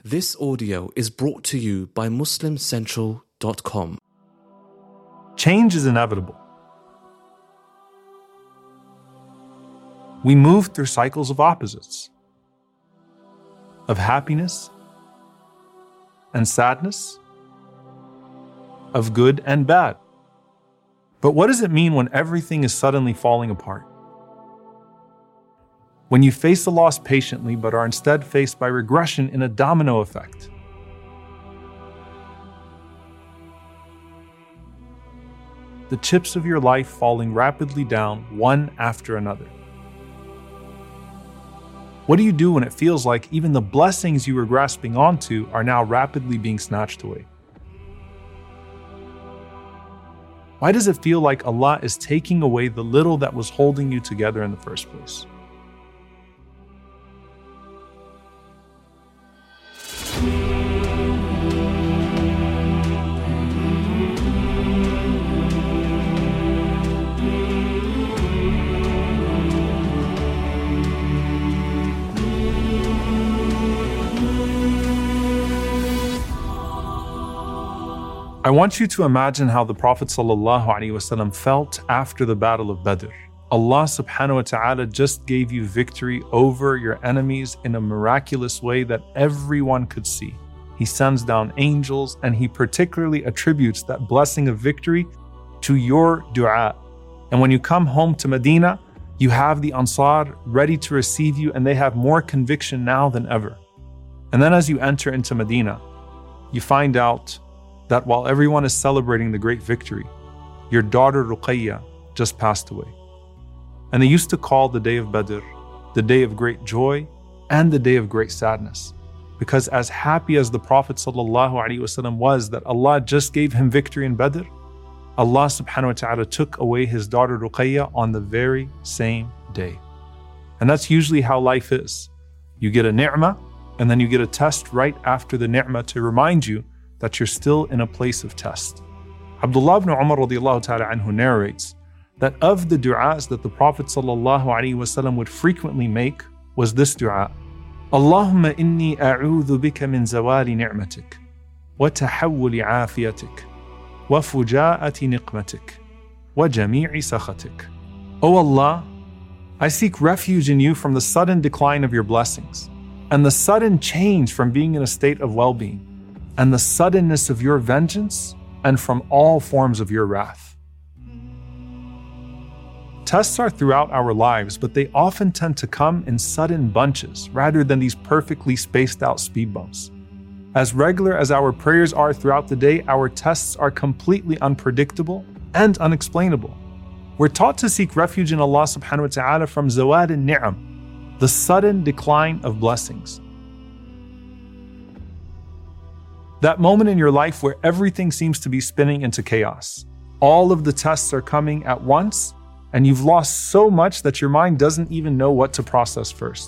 This audio is brought to you by MuslimCentral.com. Change is inevitable. We move through cycles of opposites, of happiness and sadness, of good and bad. But what does it mean when everything is suddenly falling apart? When you face the loss patiently but are instead faced by regression in a domino effect. The chips of your life falling rapidly down one after another. What do you do when it feels like even the blessings you were grasping onto are now rapidly being snatched away? Why does it feel like Allah is taking away the little that was holding you together in the first place? I want you to imagine how the Prophet ﷺ felt after the Battle of Badr. Allah subhanahu wa ta'ala just gave you victory over your enemies in a miraculous way that everyone could see. He sends down angels and He particularly attributes that blessing of victory to your dua. And when you come home to Medina, you have the Ansar ready to receive you and they have more conviction now than ever. And then as you enter into Medina, you find out that while everyone is celebrating the great victory, your daughter Ruqayya just passed away. And they used to call the day of Badr the day of great joy and the day of great sadness. Because as happy as the Prophet ﷺ was that Allah just gave him victory in Badr, Allah subhanahu wa ta'ala took away his daughter Ruqayya on the very same day. And that's usually how life is. You get a ni'mah and then you get a test right after the ni'mah to remind you that you're still in a place of test. Abdullah ibn Umar radiallahu ta'ala anhu narrates that of the du'as that the Prophet ﷺ would frequently make was this du'a: Allahumma inni a'udhu bika min zawali ni'matik, wa tahawuli afiyatik, wa fuja'ati niqmatik, wa jami'i sakhatik. O Allah, I seek refuge in you from the sudden decline of your blessings, and the sudden change from being in a state of well-being, and the suddenness of your vengeance, and from all forms of your wrath. Tests are throughout our lives, but they often tend to come in sudden bunches rather than these perfectly spaced out speed bumps. As regular as our prayers are throughout the day, our tests are completely unpredictable and unexplainable. We're taught to seek refuge in Allah subhanahu wa ta'ala from zawad al-ni'am, the sudden decline of blessings. That moment in your life where everything seems to be spinning into chaos. All of the tests are coming at once, and you've lost so much that your mind doesn't even know what to process first.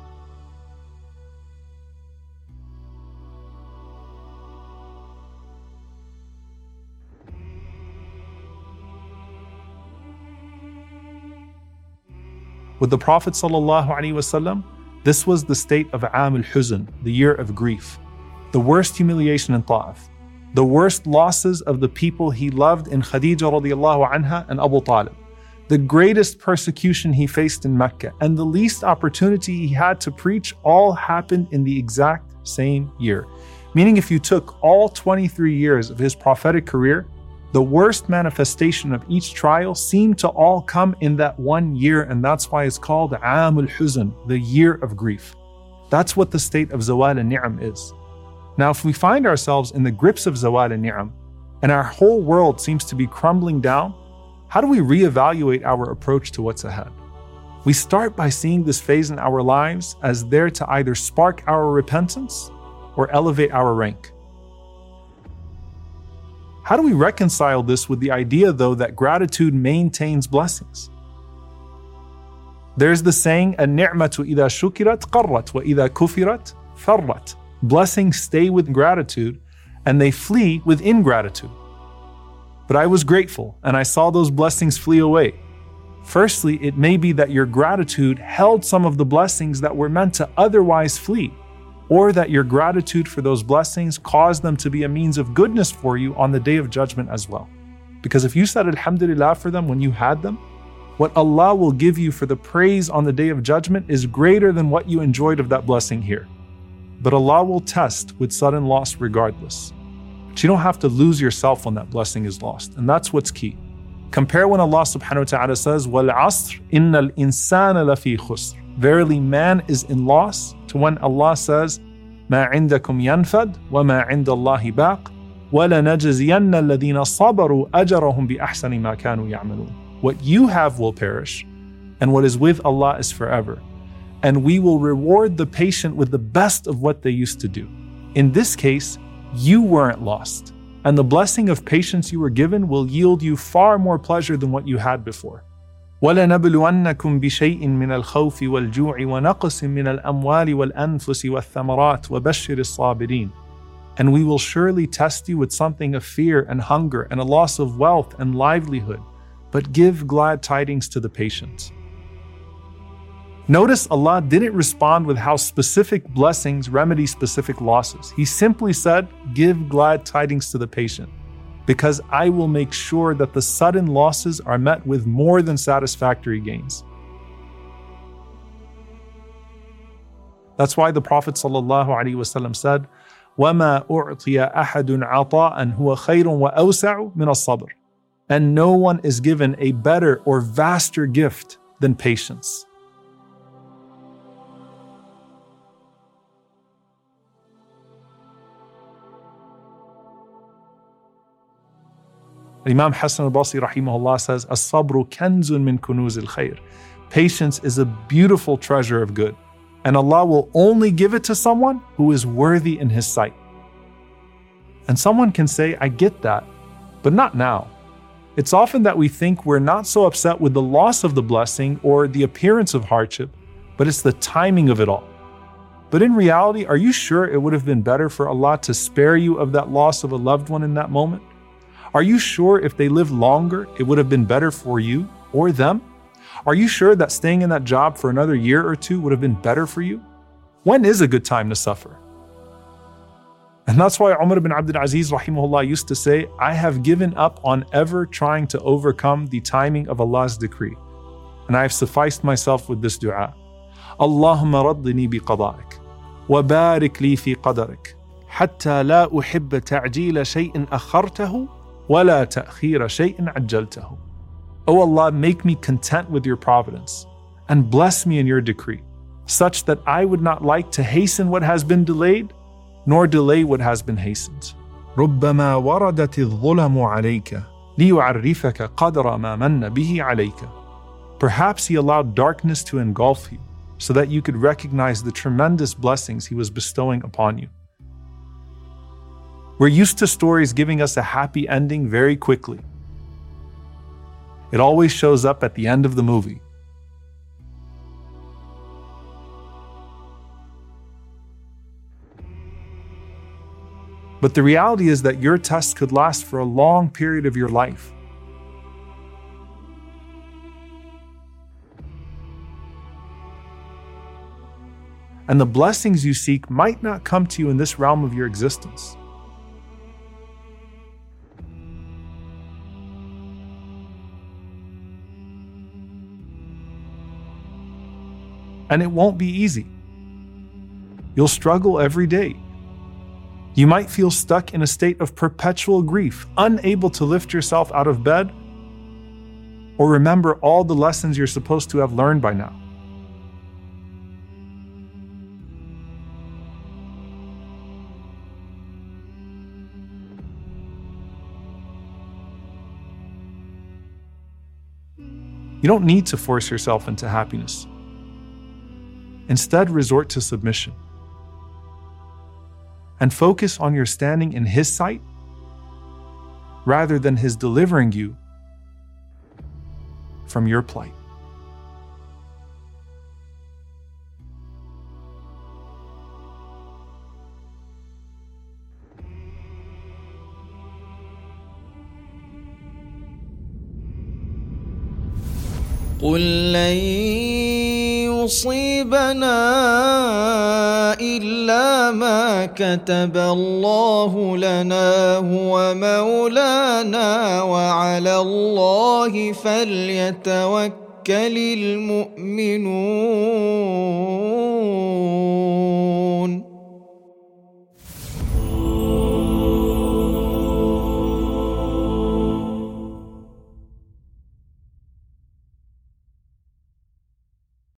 With the Prophet ﷺ, this was the state of Aam al-Huzn, the year of grief. The worst humiliation in Ta'if, the worst losses of the people he loved in Khadija radiallahu anha and Abu Talib, the greatest persecution he faced in Mecca, and the least opportunity he had to preach all happened in the exact same year. Meaning if you took all 23 years of his prophetic career, the worst manifestation of each trial seemed to all come in that 1 year, and that's why it's called Aam al-Huzn, the year of grief. That's what the state of Zawal al-Ni'am is. Now, if we find ourselves in the grips of Zawal al-Ni'am and our whole world seems to be crumbling down, how do we reevaluate our approach to what's ahead? We start by seeing this phase in our lives as there to either spark our repentance or elevate our rank. How do we reconcile this with the idea, though, that gratitude maintains blessings? There's the saying, "An-ni'matu idha shukirat qarrat wa idha kufirat farrat." Blessings stay with gratitude and they flee with ingratitude. But I was grateful and I saw those blessings flee away. Firstly, it may be that your gratitude held some of the blessings that were meant to otherwise flee. or that your gratitude for those blessings cause them to be a means of goodness for you on the Day of Judgment as well. Because if you said Alhamdulillah for them when you had them, what Allah will give you for the praise on the Day of Judgment is greater than what you enjoyed of that blessing here. But Allah will test with sudden loss regardless. But you don't have to lose yourself when that blessing is lost. And that's what's key. Compare when Allah subhanahu wa ta'ala says, وَالْعَصْرِ إِنَّ الْإِنسَانَ لَفِي خُسْرٍ. Verily man is in loss, to when Allah says, مَا عِنْدَكُمْ يَنْفَدْ وَمَا عِنْدَ اللَّهِ بَاقٍ وَلَنَجْزِيَنَّ الَّذِينَ صَبَرُوا أَجْرَهُمْ بِأَحْسَنِ مَا كَانُوا يَعْمَلُونَ. What you have will perish, and what is with Allah is forever. And we will reward the patient with the best of what they used to do. In this case, you weren't lost, and the blessing of patience you were given will yield you far more pleasure than what you had before. وَلَنَبْلُوَنَّكُمْ بِشَيْءٍ مِّنَ الْخَوْفِ وَالْجُوعِ وَنَقْصٍ مِّنَ الْأَمْوَالِ وَالْأَنفُسِ وَالثَّمَرَاتِ وَبَشِّرِ الصَّابِرِينَ. And we will surely test you with something of fear and hunger and a loss of wealth and livelihood, but give glad tidings to the patient. Notice Allah didn't respond with how specific blessings remedy specific losses. He simply said, give glad tidings to the patient, because I will make sure that the sudden losses are met with more than satisfactory gains. That's why the Prophet ﷺ said, وَمَا أُعْطِيَ أَحَدٌ عَطَاءً هُوَ خَيْرٌ وَأَوْسَعُ مِنَ الصَّبْرِ. And no one is given a better or vaster gift than patience. Imam Hassan al-Basri rahimahullah says, "As-sabru kanzun min kunuz al-khair." Patience is a beautiful treasure of good, and Allah will only give it to someone who is worthy in His sight. And someone can say, I get that, but not now. It's often that we think we're not so upset with the loss of the blessing or the appearance of hardship, but it's the timing of it all. But in reality, are you sure it would have been better for Allah to spare you of that loss of a loved one in that moment? Are you sure if they lived longer, it would have been better for you or them? Are you sure that staying in that job for another year or two would have been better for you? When is a good time to suffer? And that's why Umar ibn Abdul Aziz rahimahullah used to say, I have given up on ever trying to overcome the timing of Allah's decree. And I have sufficed myself with this dua. Allahumma raddini bi qada'ik, wa barik li fi qadarik, hatta la uhibba ta'jila shay'in akhartahu, wa la ta'khira shay'in ajjaltahu. O Allah, make me content with your providence, and bless me in your decree, such that I would not like to hasten what has been delayed, nor delay what has been hastened. ربما وردت الظلم عليك ليعرفك قدر ما من به عليك. Perhaps He allowed darkness to engulf you so that you could recognize the tremendous blessings He was bestowing upon you. We're used to stories giving us a happy ending very quickly. It always shows up at the end of the movie. But the reality is that your test could last for a long period of your life. And the blessings you seek might not come to you in this realm of your existence. And it won't be easy. You'll struggle every day. You might feel stuck in a state of perpetual grief, unable to lift yourself out of bed or remember all the lessons you're supposed to have learned by now. You don't need to force yourself into happiness. Instead, resort to submission and focus on your standing in His sight rather than His delivering you from your plight. قل لن يصيبنا إلا إلا ما كتب الله لنا هو مولانا وعلى الله فليتوكل المؤمنون.